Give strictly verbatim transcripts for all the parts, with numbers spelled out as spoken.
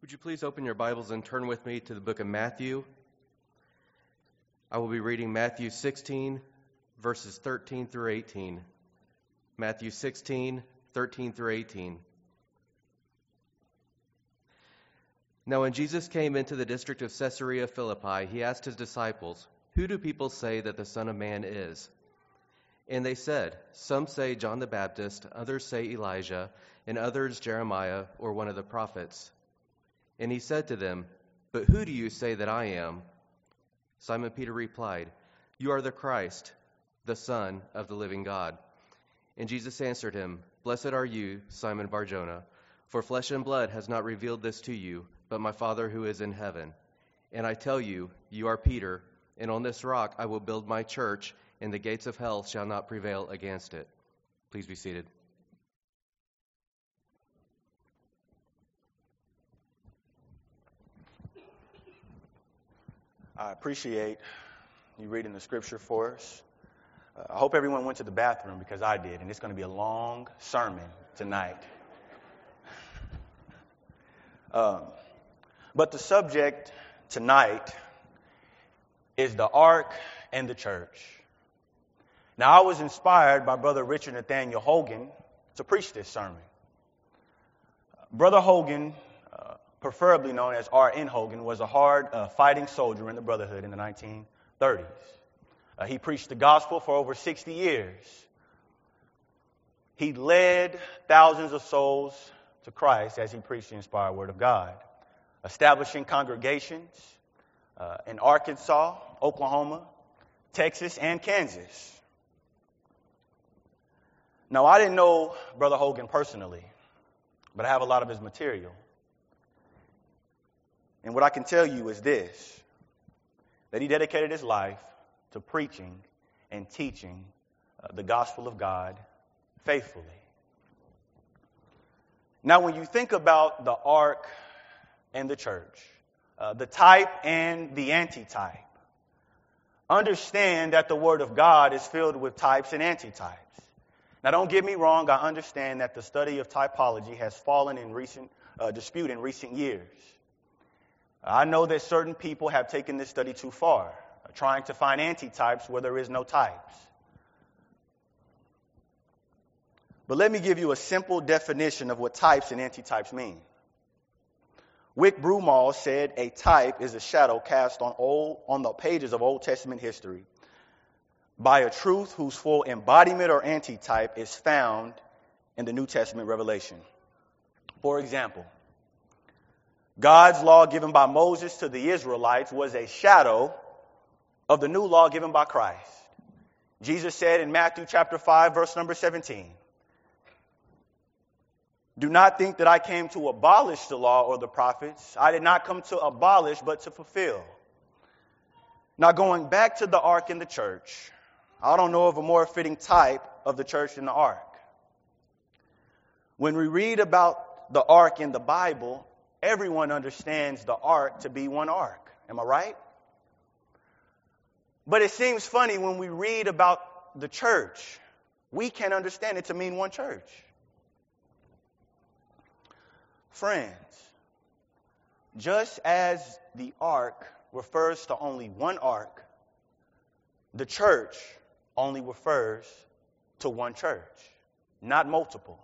Would you please open your Bibles and turn with me to the book of Matthew? I will be reading Matthew sixteen, verses thirteen through eighteen. Matthew sixteen, thirteen through eighteen. Now when Jesus came into the district of Caesarea Philippi, he asked his disciples, "Who do people say that the Son of Man is?" And they said, "Some say John the Baptist, others say Elijah, and others Jeremiah or one of the prophets." And he said to them, "But who do you say that I am?" Simon Peter replied, "You are the Christ, the Son of the living God." And Jesus answered him, "Blessed are you, Simon Bar-Jonah, for flesh and blood has not revealed this to you, but my Father who is in heaven. And I tell you, you are Peter, and on this rock I will build my church, and the gates of hell shall not prevail against it." Please be seated. I appreciate you reading the scripture for us. Uh, I hope everyone went to the bathroom because I did, and it's going to be a long sermon tonight. Um, but the subject tonight is the Ark and the church. Now, I was inspired by Brother Richard Nathaniel Hogan to preach this sermon. Brother Hogan, uh, preferably known as R N Hogan, was a hard uh, fighting soldier in the Brotherhood in the nineteen thirties. Uh, he preached the gospel for over sixty years. He led thousands of souls to Christ as he preached the inspired word of God, establishing congregations uh, in Arkansas, Oklahoma, Texas, and Kansas. Now, I didn't know Brother Hogan personally, but I have a lot of his material. And what I can tell you is this, that he dedicated his life to preaching and teaching uh, the gospel of God faithfully. Now, when you think about the ark and the church, uh, the type and the antitype, understand that the Word of God is filled with types and antitypes. Now, don't get me wrong, I understand that the study of typology has fallen in recent uh, dispute in recent years. I know that certain people have taken this study too far, uh, trying to find antitypes where there is no types. But let me give you a simple definition of what types and antitypes mean. Wick Broomall said a type is a shadow cast on old on the pages of Old Testament history by a truth whose full embodiment or antitype is found in the New Testament revelation. For example, God's law given by Moses to the Israelites was a shadow of the new law given by Christ. Jesus said in Matthew chapter five, verse number seventeen, "Do not think that I came to abolish the law or the prophets. I did not come to abolish, but to fulfill." Now, going back to the ark in the church, I don't know of a more fitting type of the church than the ark. When we read about the ark in the Bible, everyone understands the ark to be one ark. Am I right? But it seems funny when we read about the church, we can't understand it to mean one church. Friends, just as the ark refers to only one ark, the church only refers to one church, not multiple.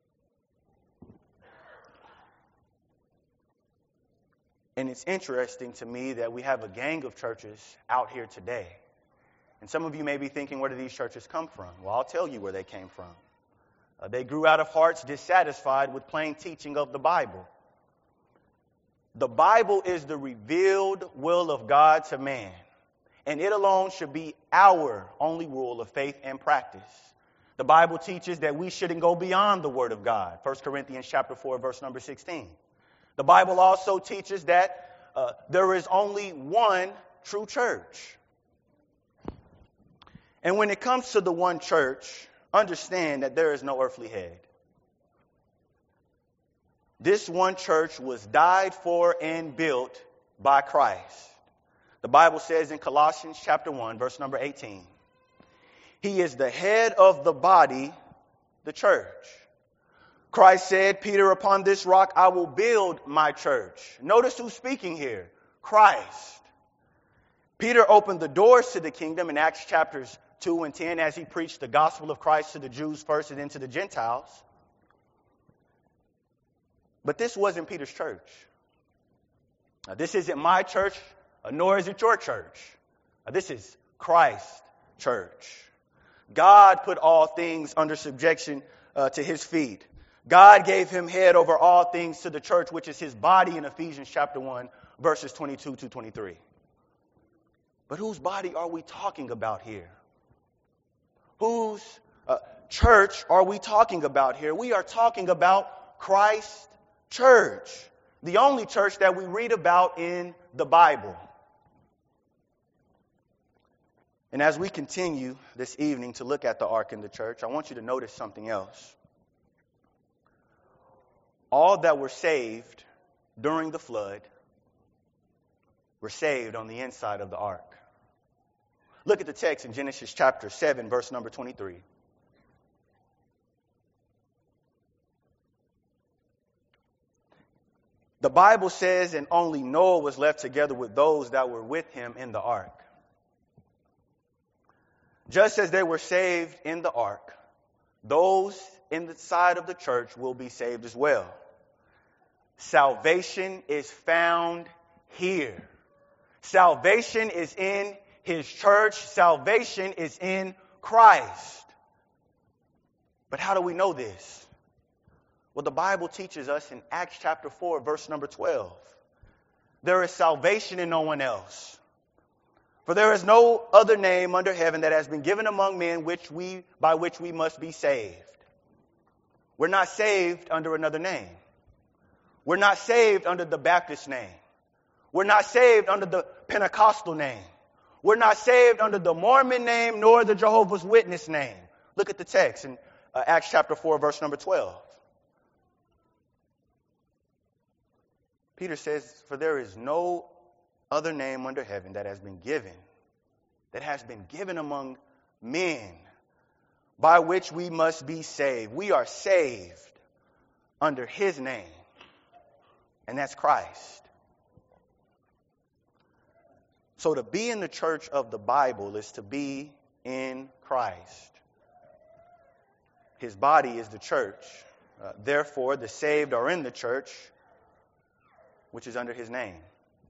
And it's interesting to me that we have a gang of churches out here today. And some of you may be thinking, where do these churches come from? Well, I'll tell you where they came from. Uh, they grew out of hearts dissatisfied with plain teaching of the Bible. The Bible is the revealed will of God to man, and it alone should be our only rule of faith and practice. The Bible teaches that we shouldn't go beyond the Word of God. First Corinthians chapter four, verse number sixteen. The Bible also teaches that uh, there is only one true church. And when it comes to the one church, understand that there is no earthly head. This one church was died for and built by Christ. The Bible says in Colossians chapter one, verse number eighteen, He is the head of the body, the church, Christ said, Peter, upon this rock I will build my church. Notice who's speaking here. Christ. Peter opened the doors to the kingdom in Acts chapters two and ten as he preached the gospel of Christ to the Jews first and then to the Gentiles. But this wasn't Peter's church. Now, this isn't my church, nor is it your church. Now, this is Christ's church. God put all things under subjection uh, to his feet. God gave him head over all things to the church, which is his body in Ephesians chapter one, verses twenty-two to twenty-three. But whose body are we talking about here? Whose uh, church are we talking about here? We are talking about Christ's church, the only church that we read about in the Bible. And as we continue this evening to look at the ark in the church, I want you to notice something else. All that were saved during the flood were saved on the inside of the ark. Look at the text in Genesis chapter seven, verse number twenty-three. The Bible says, and only Noah was left together with those that were with him in the ark. Just as they were saved in the ark, those in the side of the church will be saved as well. Salvation is found here. Salvation is in his church. Salvation is in Christ. But how do we know this? Well, the Bible teaches us in Acts chapter four, verse number twelve. There is salvation in no one else. For there is no other name under heaven that has been given among men which we by which we must be saved. We're not saved under another name. We're not saved under the Baptist name. We're not saved under the Pentecostal name. We're not saved under the Mormon name nor the Jehovah's Witness name. Look at the text in uh, Acts chapter four, verse number twelve. Peter says, for there is no other name under heaven that has been given, that has been given among men, by which we must be saved. We are saved under his name, and that's Christ. So to be in the church of the Bible is to be in Christ. His body is the church. Uh, therefore, the saved are in the church, which is under his name.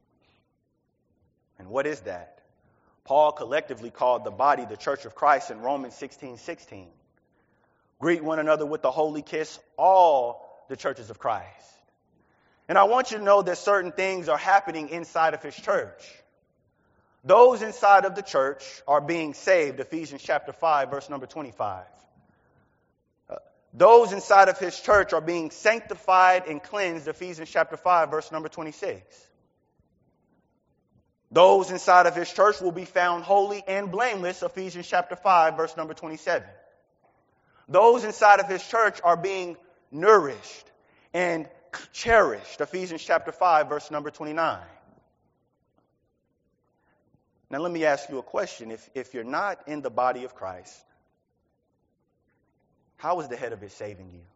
And what is that? Paul collectively called the body the church of Christ in Romans sixteen sixteen. Greet one another with the holy kiss, all the churches of Christ. And I want you to know that certain things are happening inside of his church. Those inside of the church are being saved, Ephesians chapter five, verse number twenty-five. Uh, those inside of his church are being sanctified and cleansed, Ephesians chapter five, verse number twenty-six. Those inside of his church will be found holy and blameless, Ephesians chapter five, verse number twenty-seven. Those inside of his church are being nourished and cherished, Ephesians chapter five, verse number twenty-nine. Now let me ask you a question. If, if you're not in the body of Christ, how is the head of it saving you?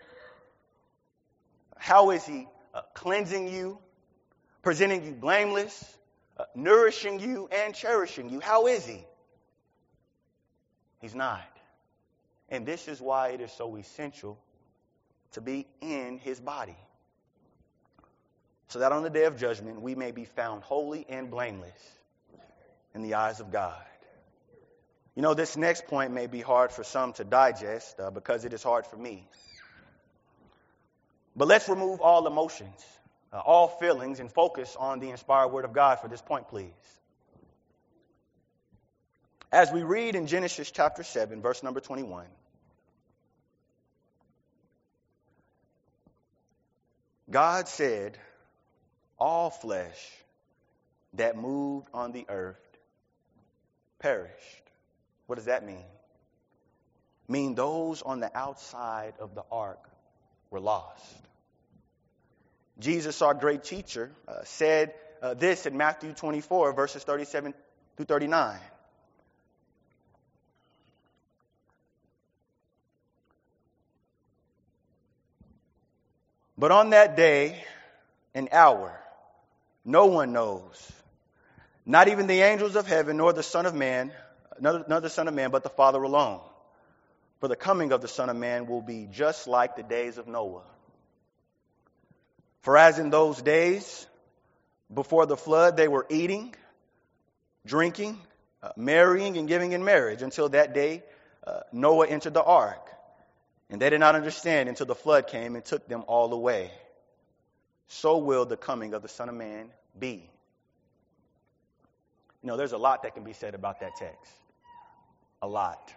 How is he uh, cleansing you, presenting you blameless, uh, nourishing you, and cherishing you? How is he? He's not. And this is why it is so essential to be in his body, so that on the day of judgment we may be found holy and blameless in the eyes of God. You know, this next point may be hard for some to digest uh, because it is hard for me. But let's remove all emotions, uh, all feelings, and focus on the inspired word of God for this point, please. As we read in Genesis chapter seven, verse number twenty-one, God said, all flesh that moved on the earth perished. What does that mean? Mean those on the outside of the ark were lost. Jesus, our great teacher, uh, said uh, this in Matthew twenty-four, verses thirty-seven through thirty-nine. But on that day and hour, no one knows, not even the angels of heaven, nor the Son of Man, nor the Son of Man, but the Father alone. For the coming of the Son of Man will be just like the days of Noah. For as in those days before the flood, they were eating, drinking, uh, marrying, and giving in marriage until that day uh, Noah entered the ark. And they did not understand until the flood came and took them all away. So will the coming of the Son of Man be. You know, there's a lot that can be said about that text. A lot.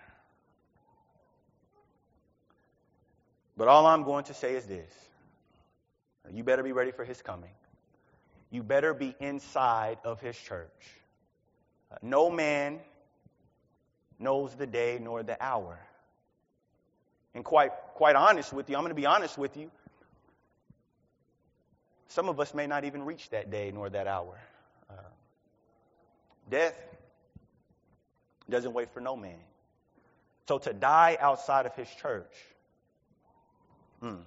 But all I'm going to say is this. You better be ready for his coming. You better be inside of his church. Uh, no man knows the day nor the hour. And quite, quite honest with you, I'm going to be honest with you. Some of us may not even reach that day nor that hour. Uh, death doesn't wait for no man. So to die outside of his church, hmm.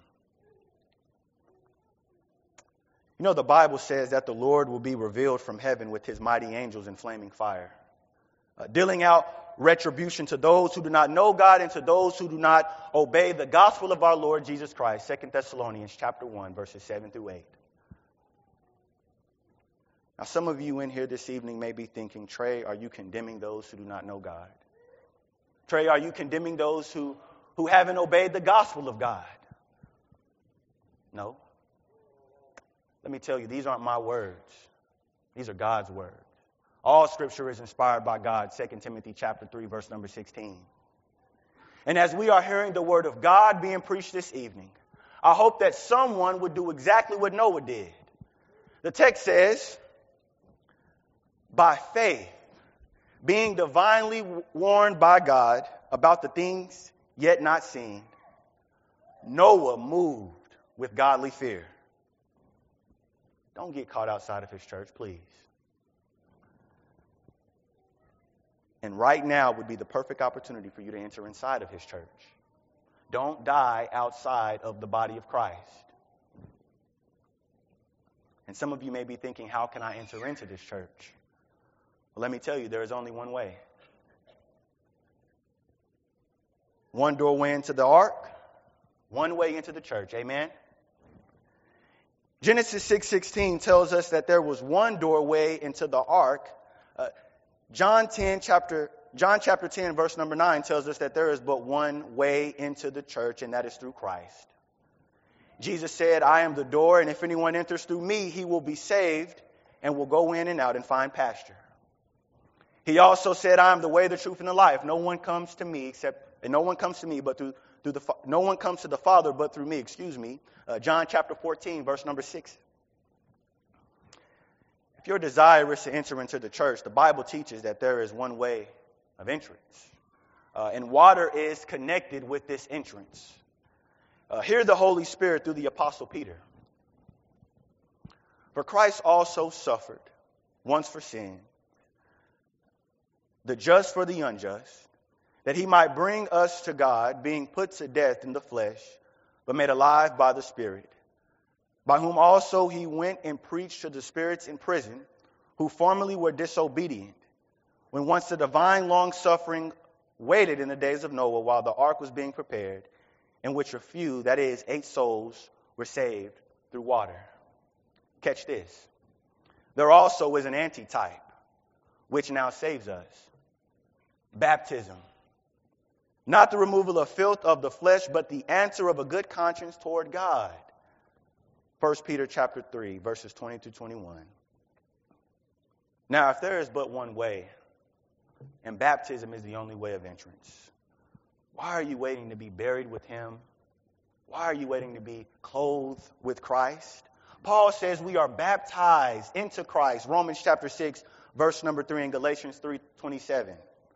You know, the Bible says that the Lord will be revealed from heaven with his mighty angels in flaming fire, uh, dealing out retribution to those who do not know God and to those who do not obey the gospel of our Lord Jesus Christ. Second Thessalonians chapter one, verses seven through eight. Now, some of you in here this evening may be thinking, Trey, are you condemning those who do not know God? Trey, are you condemning those who, who haven't obeyed the gospel of God? No. Let me tell you, these aren't my words. These are God's words. All Scripture is inspired by God, Second Timothy chapter three, verse number sixteen. And as we are hearing the word of God being preached this evening, I hope that someone would do exactly what Noah did. The text says, by faith, being divinely warned by God about the things yet not seen, Noah moved with godly fear. Don't get caught outside of his church, please. And right now would be the perfect opportunity for you to enter inside of his church. Don't die outside of the body of Christ. And some of you may be thinking, how can I enter into this church? Well, let me tell you, there is only one way. One doorway into the ark, one way into the church. Amen? Genesis six sixteen tells us that there was one doorway into the ark. Uh, John ten chapter John chapter ten verse number nine tells us that there is but one way into the church, and that is through Christ. Jesus said, I am the door, and if anyone enters through me, he will be saved and will go in and out and find pasture. He also said, I am the way, the truth, and the life. No one comes to me except, and no one comes to me but through Through the, no one comes to the Father but through me, excuse me. Uh, John chapter fourteen, verse number six. If you're desirous to enter into the church, the Bible teaches that there is one way of entrance. Uh, and water is connected with this entrance. Uh, hear the Holy Spirit through the Apostle Peter. For Christ also suffered once for sin, the just for the unjust, that he might bring us to God, being put to death in the flesh, but made alive by the Spirit, by whom also he went and preached to the spirits in prison, who formerly were disobedient, when once the divine long-suffering waited in the days of Noah while the ark was being prepared, in which a few, that is, eight souls, were saved through water. Catch this. There also is an antitype, which now saves us. Baptism. Not the removal of filth of the flesh, but the answer of a good conscience toward God. First Peter chapter three, verses twenty to twenty-one. Now, if there is but one way, and baptism is the only way of entrance, why are you waiting to be buried with him? Why are you waiting to be clothed with Christ? Paul says we are baptized into Christ. Romans chapter six, verse number three, and Galatians three twenty-seven.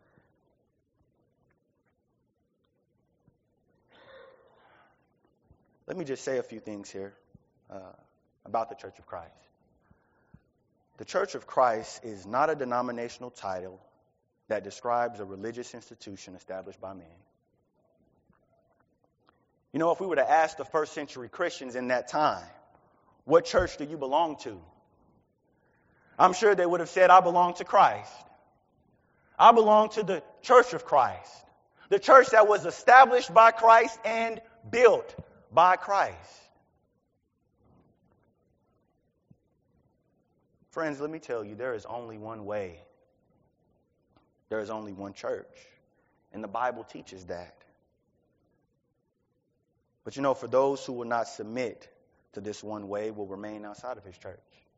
Let me just say a few things here uh, about the Church of Christ. The Church of Christ is not a denominational title that describes a religious institution established by man. You know, if we were to ask the first century Christians in that time, what church do you belong to? I'm sure they would have said, I belong to Christ. I belong to the church of Christ. The church that was established by Christ and built by Christ. Friends, let me tell you, there is only one way. There is only one church. And the Bible teaches that. But you know, for those who will not submit to this one way, will remain outside of his church.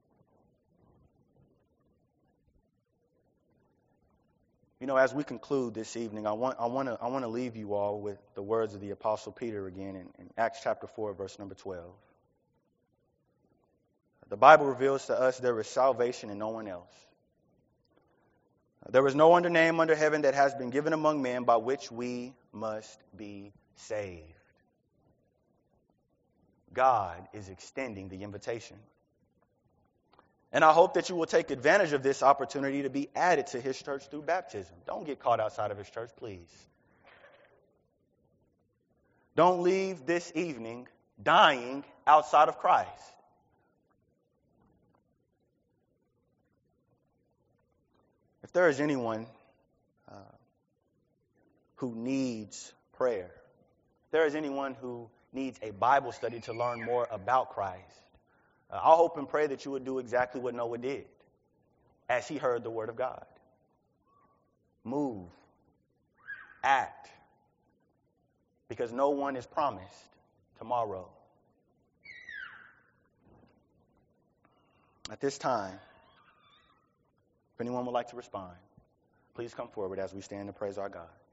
You know, as we conclude this evening, I want I want to I want to leave you all with the words of the Apostle Peter again in, in Acts chapter four, verse number twelve. The Bible reveals to us there is salvation in no one else. There is no other name under heaven that has been given among men by which we must be saved. God is extending the invitation. And I hope that you will take advantage of this opportunity to be added to his church through baptism. Don't get caught outside of his church, please. Don't leave this evening dying outside of Christ. If there is anyone uh, who needs prayer, if there is anyone who needs a Bible study to learn more about Christ, uh, I hope and pray that you would do exactly what Noah did as he heard the word of God. Move. Act. Because no one is promised tomorrow. At this time, if anyone would like to respond, please come forward as we stand to praise our God.